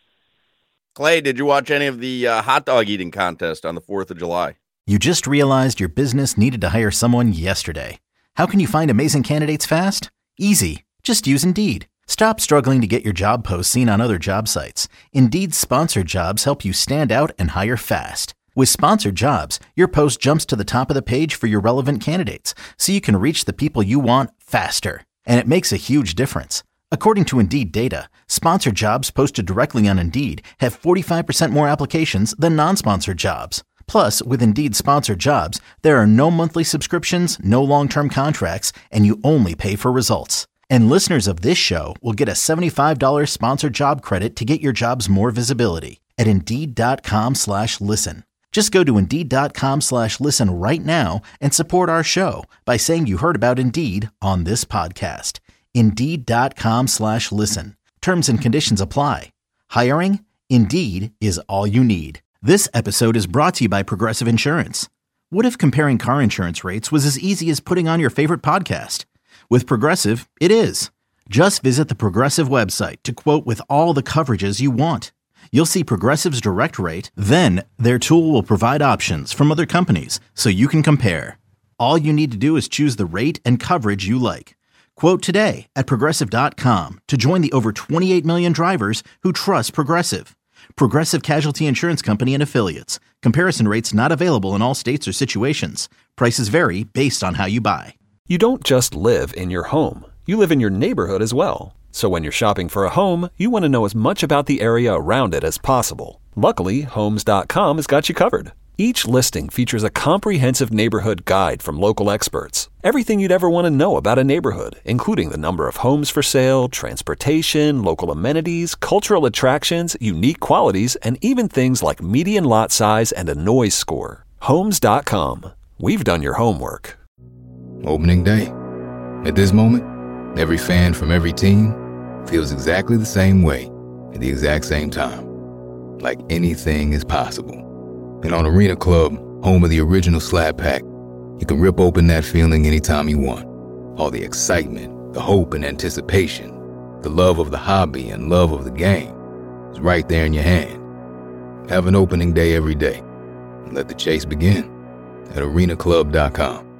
Clay, did you watch any of the uh, hot dog eating contest on the fourth of July? You just realized your business needed to hire someone yesterday. How can you find amazing candidates fast? Easy. Just use Indeed. Stop struggling to get your job posts seen on other job sites. Indeed's sponsored jobs help you stand out and hire fast. With sponsored jobs, your post jumps to the top of the page for your relevant candidates, so you can reach the people you want faster. And it makes a huge difference. According to Indeed data, sponsored jobs posted directly on Indeed have forty-five percent more applications than non-sponsored jobs. Plus, with Indeed sponsored jobs, there are no monthly subscriptions, no long-term contracts, and you only pay for results. And listeners of this show will get a seventy-five dollars sponsored job credit to get your jobs more visibility at Indeed.com slash listen. Just go to Indeed.com slash listen right now and support our show by saying you heard about Indeed on this podcast. Indeed.com slash listen. Terms and conditions apply. Hiring? Indeed is all you need. This episode is brought to you by Progressive Insurance. What if comparing car insurance rates was as easy as putting on your favorite podcast? With Progressive, it is. Just visit the Progressive website to quote with all the coverages you want. You'll see Progressive's direct rate, then their tool will provide options from other companies so you can compare. All you need to do is choose the rate and coverage you like. Quote today at Progressive dot com to join the over twenty-eight million drivers who trust Progressive. Progressive Casualty Insurance Company and Affiliates. Comparison rates not available in all states or situations. Prices vary based on how you buy. You don't just live in your home. You live in your neighborhood as well. So when you're shopping for a home, you want to know as much about the area around it as possible. Luckily, Homes dot com has got you covered. Each listing features a comprehensive neighborhood guide from local experts. Everything you'd ever want to know about a neighborhood, including the number of homes for sale, transportation, local amenities, cultural attractions, unique qualities, and even things like median lot size and a noise score. Homes dot com. We've done your homework. Opening day. At this moment, every fan from every team feels exactly the same way at the exact same time. Like anything is possible. And on Arena Club, home of the original Slab Pack, you can rip open that feeling anytime you want. All the excitement, the hope and anticipation, the love of the hobby and love of the game is right there in your hand. Have an opening day every day and let the chase begin at arena club dot com.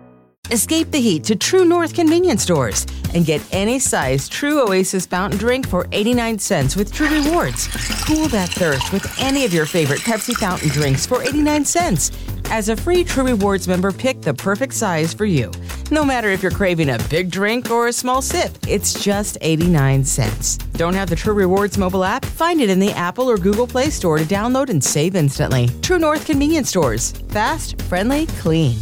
Escape the heat to True North convenience stores and get any size True Oasis fountain drink for eighty-nine cents with True Rewards. Cool that thirst with any of your favorite Pepsi fountain drinks for eighty-nine cents. As a free True Rewards member, pick the perfect size for you. No matter if you're craving a big drink or a small sip, it's just eighty-nine cents. Don't have the True Rewards mobile app? Find it in the Apple or Google Play Store to download and save instantly. True North convenience stores. Fast, friendly, clean.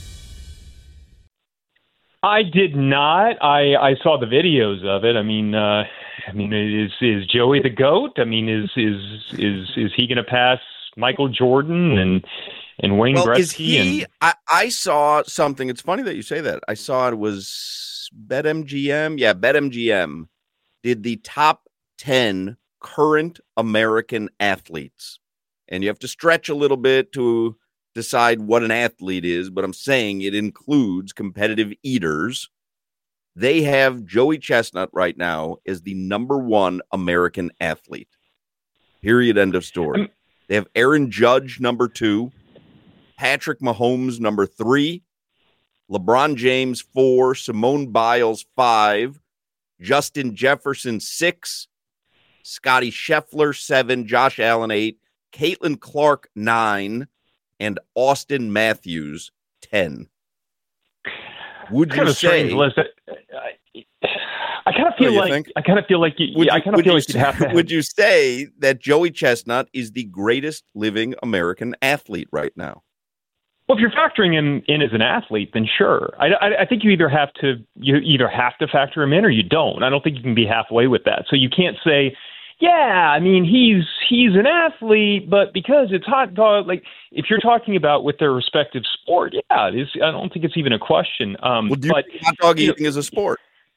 I did not. I, I saw the videos of it. I mean, uh, I mean, is is Joey the GOAT? I mean, is is is is he going to pass Michael Jordan and and Wayne well, Gretzky? Is he? And, I, I saw something. It's funny that you say that. I saw it was BetMGM. Yeah, BetMGM did the top ten current American athletes, and you have to stretch a little bit to decide what an athlete is, but I'm saying it includes competitive eaters. They have Joey Chestnut right now as the number one American athlete. Period. End of story. They have Aaron Judge, number two, Patrick Mahomes, number three, LeBron James, four, Simone Biles, five, Justin Jefferson, six, Scotty Scheffler, seven, Josh Allen, eight, Caitlin Clark, nine, and Austin Matthews, ten. Would kind you of say? Strange list. I, I kind of feel you like think? I kind of feel like you, Would yeah, you, I kind of would feel you like you'd have to. Have, would you say that Joey Chestnut is the greatest living American athlete right now? Well, if you're factoring him in as an athlete, then sure. I, I, I think you either have to you either have to factor him in or you don't. I don't think you can be halfway with that. So you can't say, yeah, I mean he's he's an athlete, but because it's hot dog, like if you're talking about with their respective sport, yeah, it is. I don't think it's even a question. Um, well, do you but think hot dog eating know, is a sport?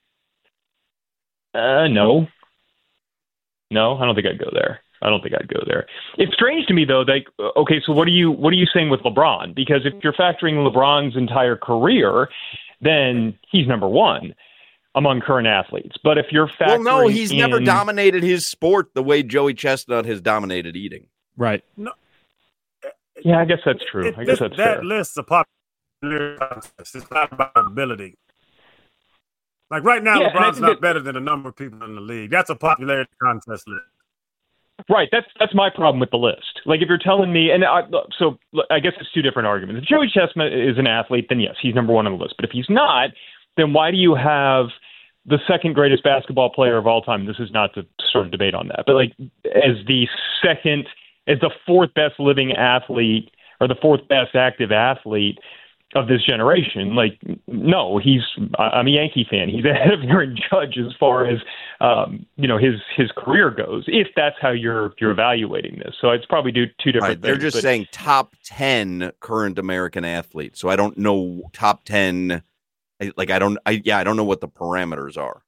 Uh, no, no, I don't think I'd go there. I don't think I'd go there. It's strange to me though. Like, okay, so what are you what are you saying with LeBron? Because if you're factoring LeBron's entire career, then he's number one among current athletes. But if you're factoring, well, no, he's in, never dominated his sport the way Joey Chestnut has dominated eating. Right. No. Yeah, I guess that's true. It, I guess this, that's that fair. list's a popular contest. It's not about ability. Like right now, Yeah, LeBron's not that, better than a number of people in the league. That's a popularity contest list. Right. That's that's my problem with the list. Like if you're telling me, and I, so I guess it's two different arguments. If Joey Chestnut is an athlete, then yes, he's number one on the list. But if he's not, then why do you have the second greatest basketball player of all time? This is not to sort of debate on that, but like as the second, as the fourth best living athlete or the fourth best active athlete of this generation. Like, no, he's, I'm a Yankee fan. He's ahead of Aaron Judge as far as, um, you know, his, his career goes, if that's how you're, you're evaluating this. So it's probably do two different right, things. they're just but, saying top ten current American athletes. So I don't know top ten. Like, I don't, I, yeah, I don't know what the parameters are.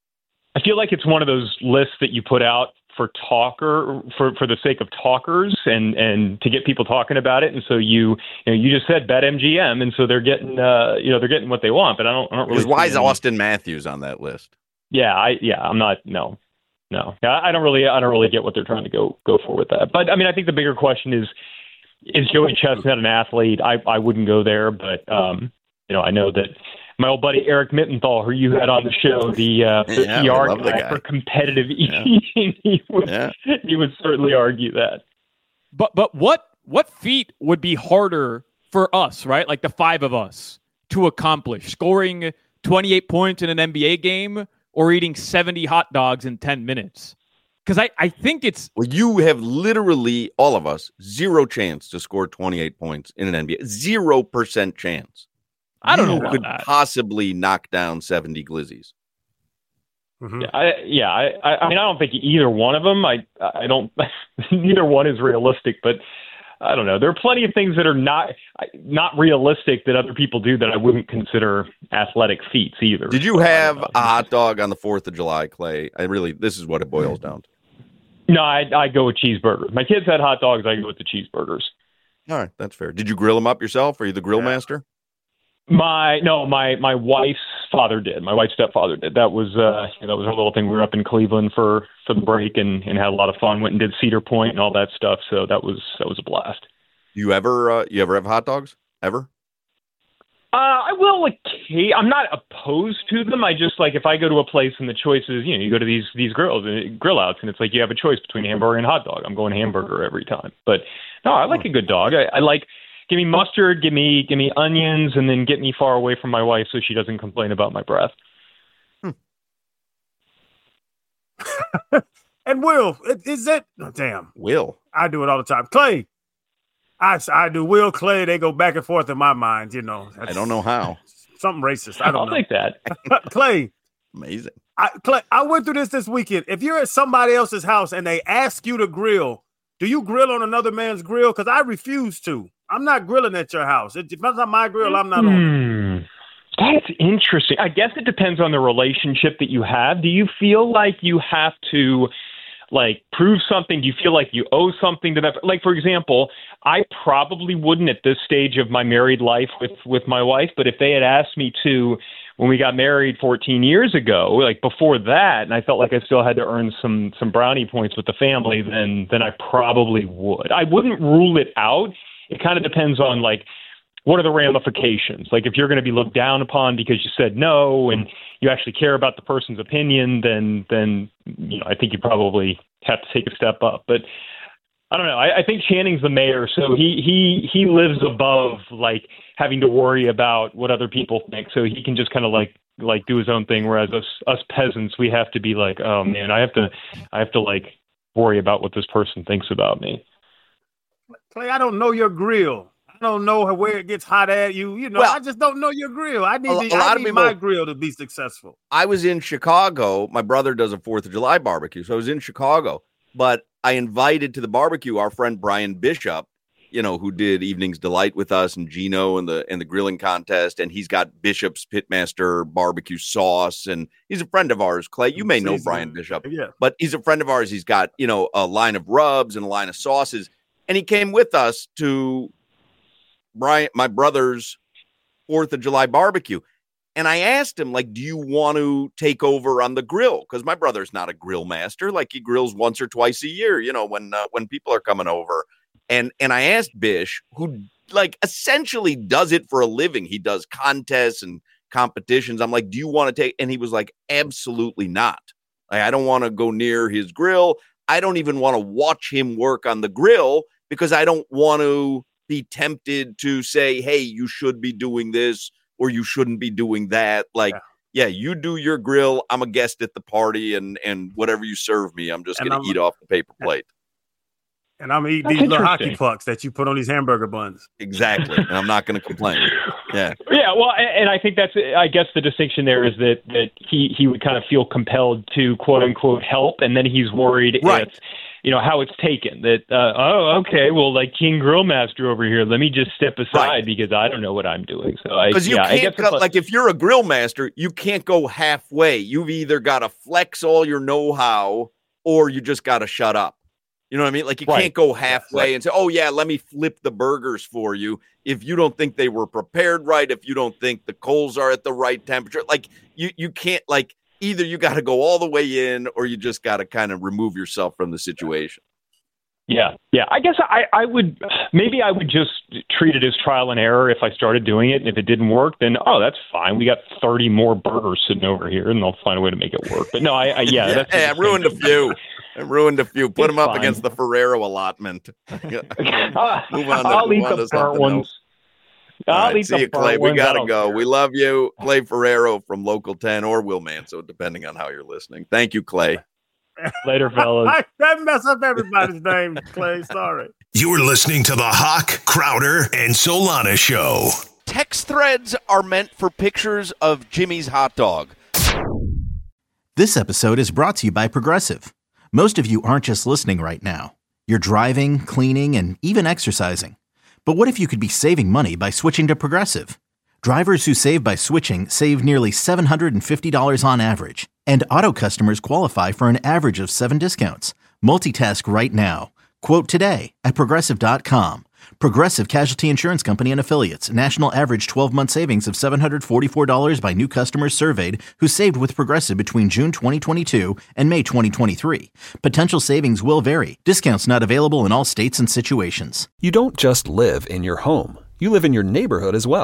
I feel like it's one of those lists that you put out for talker for, for the sake of talkers and, and to get people talking about it. And so you, you know, you just said BetMGM. And so they're getting, uh, you know, they're getting what they want, but I don't, I don't really. Because why is any... Austin Matthews on that list? Yeah. I, yeah, I'm not, no, no, I don't really, I don't really get what they're trying to go, go for with that. But I mean, I think the bigger question is, is Joey Chestnut an athlete? I, I wouldn't go there, but um, you know, I know that my old buddy Eric Mittenthal, who you had on the show, the, uh, the yeah, P R guy, guy for competitive yeah. eating, he would yeah. he would certainly argue that. But but what what feat would be harder for us, right? Like the five of us to accomplish, scoring twenty-eight points in an N B A game or eating seventy hot dogs in ten minutes? Because I, I think it's well, you have literally all of us zero chance to score twenty-eight points in an N B A, zero percent chance. I don't you know about could that. possibly knock down seventy glizzies. Mm-hmm. Yeah, I, yeah. I, I mean, I don't think either one of them. I, I don't. Neither one is realistic, but I don't know. There are plenty of things that are not not realistic that other people do that I wouldn't consider athletic feats either. Did you have a hot dog on the Fourth of July, Clay? I really, this is what it boils down to. No, I, I go with cheeseburgers. My kids had hot dogs. I go with the cheeseburgers. All right, that's fair. Did you grill them up yourself? Are you the grill yeah. master? My no, my my wife's father did. My wife's stepfather did. That was uh, that was our little thing. We were up in Cleveland for, for the break and, and had a lot of fun. Went and did Cedar Point and all that stuff. So that was that was a blast. You ever uh, you ever have hot dogs ever? Uh, I will. Like, I'm not opposed to them. I just like if I go to a place and the choice is, you know, you go to these these grills and grill outs, and it's like you have a choice between hamburger and hot dog. I'm going hamburger every time. But no, I like a good dog. I, I like give me mustard, give me give me onions, and then get me far away from my wife so she doesn't complain about my breath. Hmm. And Will, is it? Oh, damn, Will. I do it all the time. Clay. I, I do. Will, Clay, they go back and forth in my mind, you know. I don't know how. Something racist. I don't I'll know. take that. Clay. Amazing. I, Clay, I went through this this weekend. If you're at somebody else's house and they ask you to grill, do you grill on another man's grill? Because I refuse to. I'm not grilling at your house. If it's not my grill, I'm not hmm. on it. That's interesting. I guess it depends on the relationship that you have. Do you feel like you have to like prove something? Do you feel like you owe something to that? Like, for example, I probably wouldn't at this stage of my married life with, with my wife, but if they had asked me to when we got married fourteen years ago, like before that, and I felt like I still had to earn some, some brownie points with the family, then, then I probably would. I wouldn't rule it out. It kind of depends on like, what are the ramifications? Like if you're going to be looked down upon because you said no and you actually care about the person's opinion, then, then, you know, I think you probably have to take a step up. But I don't know. I, I think Channing's the mayor, so he, he, he lives above like having to worry about what other people think. So he can just kind of like, like do his own thing. Whereas us, us peasants, we have to be like, oh man, I have to, I have to like worry about what this person thinks about me. Clay, I don't know your grill. I don't know where it gets hot at you. You know, Well, I just don't know your grill. I need, a, to, a lot I of need people, my grill to be successful. I was in Chicago. My brother does a fourth of July barbecue. So I was in Chicago, but I invited to the barbecue our friend Brian Bishop, you know, who did Evening's Delight with us and Gino and the and the grilling contest. And he's got Bishop's Pitmaster barbecue sauce. And he's a friend of ours, Clay. You may know Brian Bishop, yeah. but he's a friend of ours. He's got, you know, a line of rubs and a line of sauces. And he came with us to Brian, my brother's fourth of July barbecue. And I asked him, like, do you want to take over on the grill? Because my brother's not a grill master. Like, he grills once or twice a year, you know, when uh, when people are coming over. And and I asked Bish, who, like, essentially does it for a living. He does contests and competitions. I'm like, do you want to take? And he was like, absolutely not. Like, I don't want to go near his grill. I don't even want to watch him work on the grill because I don't want to be tempted to say, hey, you should be doing this or you shouldn't be doing that. Like, yeah, yeah you do your grill. I'm a guest at the party, and and whatever you serve me, I'm just going to eat off the paper plate. And I'm eating these little hockey pucks that you put on these hamburger buns. Exactly. And I'm not going to complain. Yeah. Yeah. Well, and I think that's, I guess the distinction there is that, that he, he would kind of feel compelled to quote unquote help. And then he's worried right. if, you know, how it's taken that, uh, oh, okay, well, like King Grill Master over here, let me just step aside right. because I don't know what I'm doing. So I, because you yeah, can't, I guess go, like if you're a grill master, you can't go halfway. You've either got to flex all your know-how or you just got to shut up. You know what I mean? Like you right. can't go halfway right. and say, oh yeah, let me flip the burgers for you. If you don't think they were prepared right, if you don't think the coals are at the right temperature, like you, you can't like either you got to go all the way in or you just got to kind of remove yourself from the situation. Yeah. Yeah. I guess I, I would, maybe I would just treat it as trial and error if I started doing it. And if it didn't work, then, oh, that's fine. We got thirty more burgers sitting over here and they'll find a way to make it work. But no, I, I yeah. yeah that's hey, I ruined a few. I ruined a few. Put it's them up fine. against the Ferrero allotment. Move on to, I'll move eat on the to burnt ones. Else. I'll All right, eat see the you, Clay. burnt We got to ones. go. We love you. Clay Ferrero from Local ten or Will Manso, depending on how you're listening. Thank you, Clay. Later, fellas. I, that mess up everybody's name, Clay. Sorry. You're listening to the Hawk, Crowder, and Solana Show. Text threads are meant for pictures of Jimmy's hot dog. This episode is brought to you by Progressive. Most of you aren't just listening right now. You're driving, cleaning, and even exercising. But what if you could be saving money by switching to Progressive? Drivers who save by switching save nearly seven hundred fifty dollars on average. And auto customers qualify for an average of seven discounts. Multitask right now. Quote today at Progressive dot com. Progressive Casualty Insurance Company and Affiliates. National average twelve-month savings of seven hundred forty-four dollars by new customers surveyed who saved with Progressive between June twenty twenty-two and May twenty twenty-three. Potential savings will vary. Discounts not available in all states and situations. You don't just live in your home. You live in your neighborhood as well.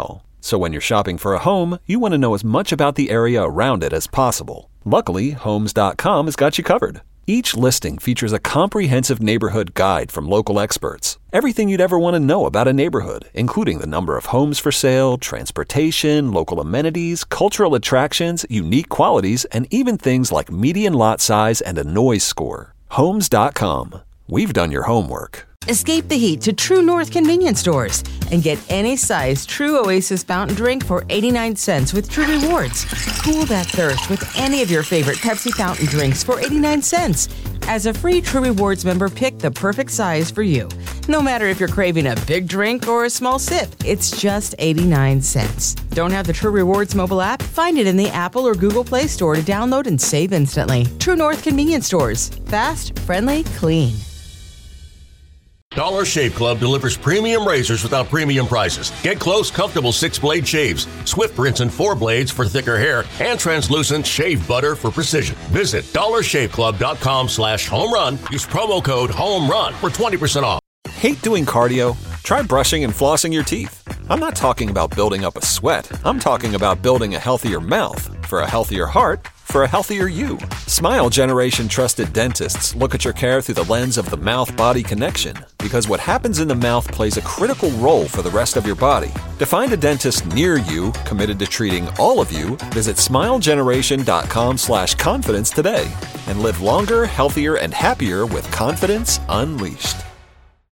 So when you're shopping for a home, you want to know as much about the area around it as possible. Luckily, Homes dot com has got you covered. Each listing features a comprehensive neighborhood guide from local experts. Everything you'd ever want to know about a neighborhood, including the number of homes for sale, transportation, local amenities, cultural attractions, unique qualities, and even things like median lot size and a noise score. Homes dot com. We've done your homework. Escape the heat to True North convenience stores and get any size True Oasis fountain drink for eighty-nine cents with True Rewards. Cool that thirst with any of your favorite Pepsi fountain drinks for eighty-nine cents. As a free True Rewards member, pick the perfect size for you. No matter if you're craving a big drink or a small sip, it's just eighty-nine cents. Don't have the True Rewards mobile app? Find it in the Apple or Google Play Store to download and save instantly. True North convenience stores. Fast, friendly, clean. Dollar Shave Club delivers premium razors without premium prices. Get close, comfortable six-blade shaves, swift rinse and four blades for thicker hair, and translucent shave butter for precision. Visit dollar shave club dot com slash home run. Use promo code HOMERUN for twenty percent off. Hate doing cardio? Try brushing and flossing your teeth. I'm not talking about building up a sweat. I'm talking about building a healthier mouth. For a healthier heart, for a healthier you. Smile Generation trusted dentists look at your care through the lens of the mouth-body connection, because what happens in the mouth plays a critical role for the rest of your body. To find a dentist near you committed to treating all of you, visit smile generation dot com slash confidence today and live longer, healthier, and happier with confidence unleashed.